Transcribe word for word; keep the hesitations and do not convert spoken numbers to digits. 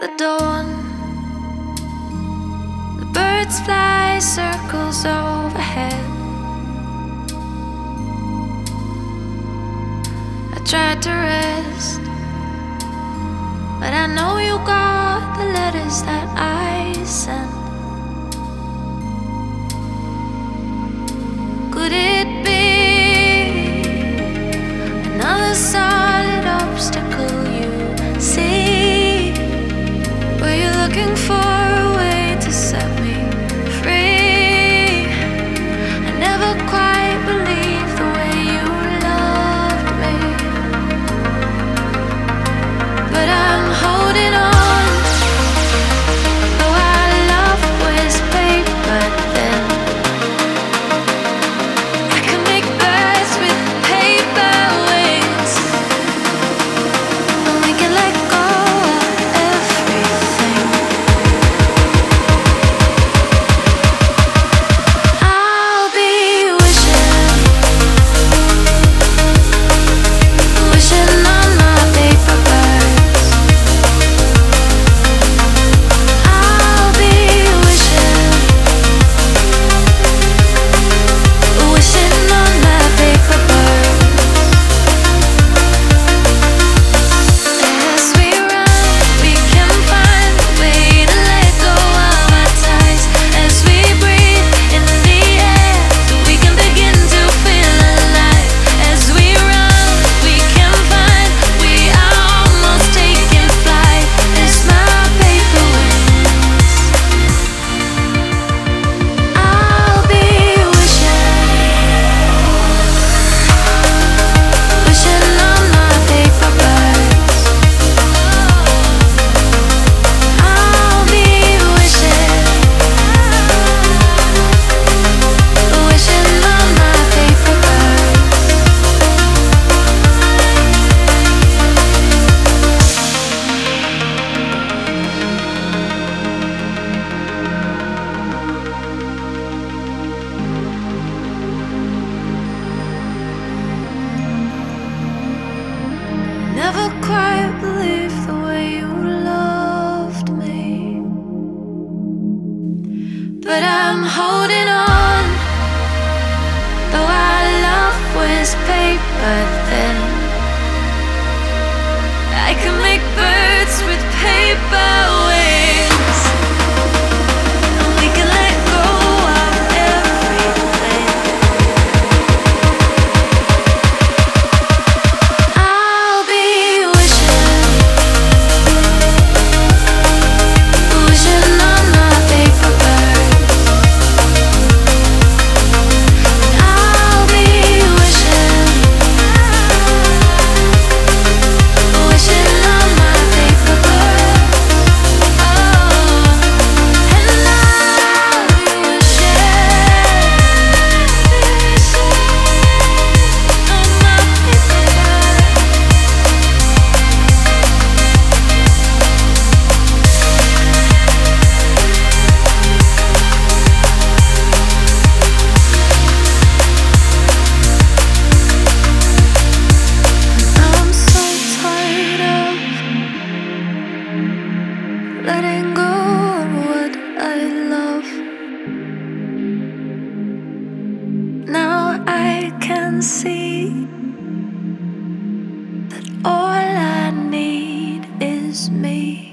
the dawn. The birds fly circles overhead. I tried to rest, but I know you got the letters that I sent. Could it be another solid obstacle you see? Were you looking for a way to set me free? I never quite believed the way you loved me, but I'm holding on. Though our love was paper thin, I can make birds with paper wings, and we can let go of everything. I'll be wishing, wishing on my paper birds. I'll be wishing, wishing on my paper birds. As we run, we can find a way to let go of our ties. As we breathe in the air, so we can begin to feel alive. As we run, we can find we are almost taking flight. As my paper wings, I'll be wishing, wishing on my paper birds. I'll be wishing, wishing on my paper birds. Never quite believed the way you loved me, but I'm holding on. Though our love was paper thin, I can make birds with paper wings, and we can let go of everything. I'll be wishing, wishing on my paper birds. I'll be wishing, wishing on my paper birds. Oh, and I'll be wishing, wishing on my paper birds. I'm so tired of letting go of what I love. Now I can see that all I need is me.